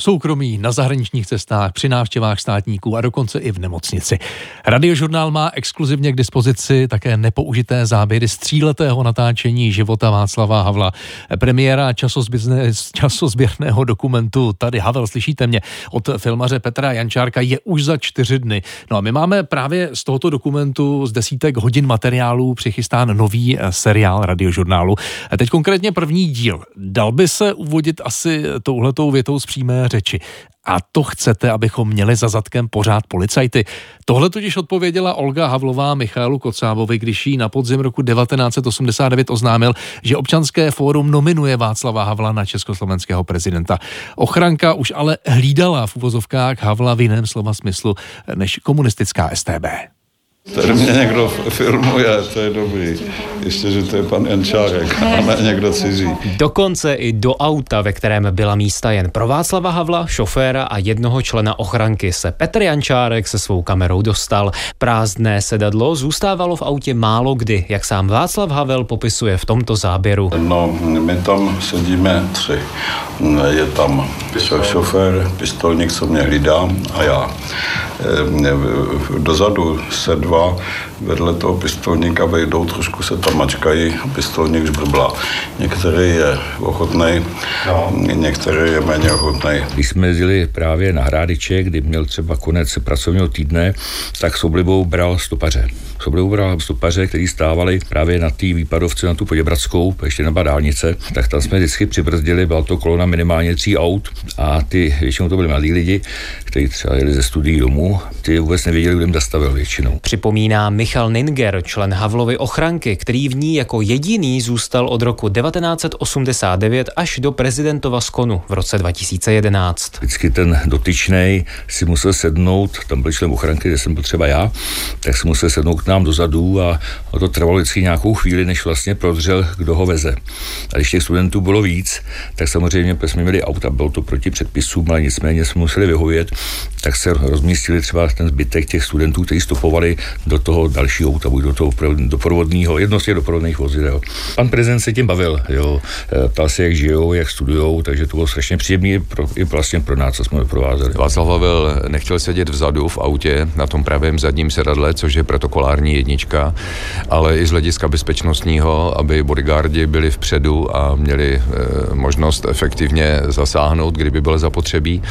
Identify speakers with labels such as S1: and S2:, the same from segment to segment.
S1: v soukromí, na zahraničních cestách, při návštěvách státníků a dokonce i v nemocnici. Radiožurnál má exkluzivně k dispozici také nepoužité záběry z 3letého natáčení života Václava Havla. Premiéra časozběrného dokumentu Tady Havel, slyšíte mě, od filmaře Petra Jančárka je už za 4 dny. No a my máme právě z tohoto dokumentu z desítek hodin materiálů přichystán nový seriál Radiožurnálu. A teď konkrétně první díl. Dal by se uvodit asi touhletou větou z přímé řeči. A to chcete, abychom měli za zadkem pořád policajty? Tohle totiž odpověděla Olga Havlová Michaelu Kocábovi, když jí na podzim roku 1989 oznámil, že Občanské fórum nominuje Václava Havla na československého prezidenta. Ochranka už ale hlídala v uvozovkách Havla v jiném slova smyslu než komunistická StB.
S2: Tady mě někdo filmuje, to je dobrý. Ještě, že to je pan Jančárek a ne někdo cizí.
S3: Dokonce i do auta, ve kterém byla místa jen pro Václava Havla, šoféra a jednoho člena ochranky, se Petr Jančárek se svou kamerou dostal. Prázdné sedadlo zůstávalo v autě málo kdy, jak sám Václav Havel popisuje v tomto záběru.
S2: No, my tam sedíme 3. Je tam šofér, pistolník, co mě hlídá, a já. Dozadu se 2 vedle toho pistolníka vejdou, trošku se tam mačkají, pistolník žbrblá. Některý je ochotnej, některý je méně ochotnej.
S4: Když jsme jezdili právě na Hrádiče, kdy měl třeba konec pracovního týdne, tak s oblibou bral stopaře. Kteří stávali právě na té výpadovce, na tu Poděbradskou, ještě na dálnice, tak tam jsme vždycky přibrzdili, byla to kolona minimálně 3 aut a ty, většinou to byli mladí lidi, kteří třeba jeli ze studií domů, ty vůbec nevěděli, kde jim zastavil většinou.
S3: Připomíná Michal Ninger, člen Havlovy ochranky, který v ní jako jediný zůstal od roku 1989 až do prezidentova skonu v roce 2011.
S4: Vždycky ten dotyčnej si musel sednout, tam byl člen ochranky, kde jsem byl třeba já, tak si musel sednout k nám dozadu a to trvalo vždycky nějakou chvíli, než vlastně prozřel, kdo ho veze. A když těch studentů bylo víc, tak samozřejmě jsme měli auta, bylo to proti předpisům, ale nicméně jsme museli vyhovět, tak se rozmístili třeba ten zbytek těch studentů, kteří stopovali do toho dalšího auta, buď do toho doprovodného, jedno z těch doprovodných vozidel. Pan prezident se tím bavil, jo, ptal se, jak žijou, jak studujou, takže to bylo strašně příjemné i vlastně pro nás, co jsme doprovázeli.
S5: Václav Havel nechtěl sedět vzadu v autě na tom pravém zadním sedadle, což je protokolární jednička, ale i z hlediska bezpečnostního, aby bodyguardi byli vpředu a měli možnost efektivně zasáhnout, kdyby bylo zapotřebí,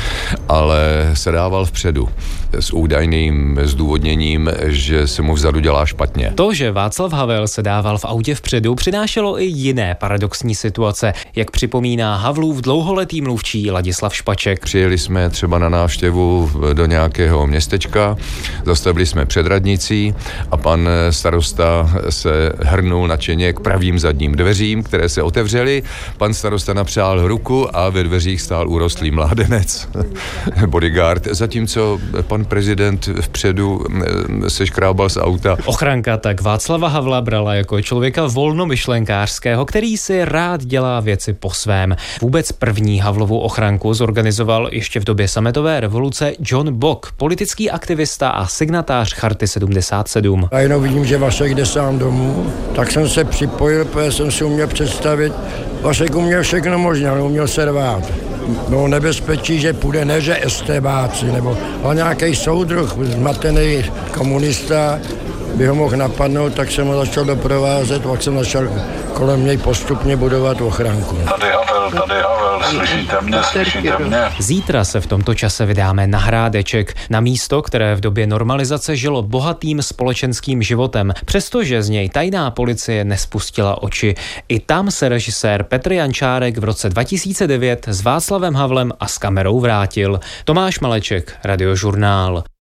S5: ale sedával vpředu s údajným zdůvodněním, že se mu vzadu dělá špatně.
S3: To, že Václav Havel sedával v autě vpředu, přinášelo i jiné paradoxní situace, jak připomíná Havlův dlouholetý mluvčí Ladislav Špaček.
S5: Přijeli jsme třeba na návštěvu do nějakého městečka, zastavili jsme před radnicí a pan starosta se hrnul nadšeně k pravým zadním dveřím, které se otevřely. Pan starosta napřál ruku a ve dveřích stál urostlý mládenec, bodyguard, zatímco pan prezident vpředu se škrábal z auta.
S3: Ochranka tak Václava Havla brala jako člověka volnomyšlenkářského, který si rád dělá věci po svém. Vůbec první Havlovu ochranku zorganizoval ještě v době sametové revoluce John Bock, politický aktivista a signatář Charty 77.
S6: A jenom vidím, že Vašek jde sám domů, tak jsem se připojil, protože jsem si uměl představit, Vašek uměl všechno možné, ale uměl se rvát. No nebezpečí, že půjde ne, že estébáci, nebo nějaký soudruh, zmatený komunista, by ho mohl napadnout, tak jsem ho začal doprovázet, pak jsem začal kolem něj postupně budovat ochranku.
S2: Tady Havel, slyšíte mě?
S3: Zítra se v tomto čase vydáme na Hrádeček, na místo, které v době normalizace žilo bohatým společenským životem, přestože z něj tajná policie nespustila oči. I tam se režisér Petr Jančárek v roce 2009 s Václavem Havlem a s kamerou vrátil. Tomáš Maleček, Radiožurnál.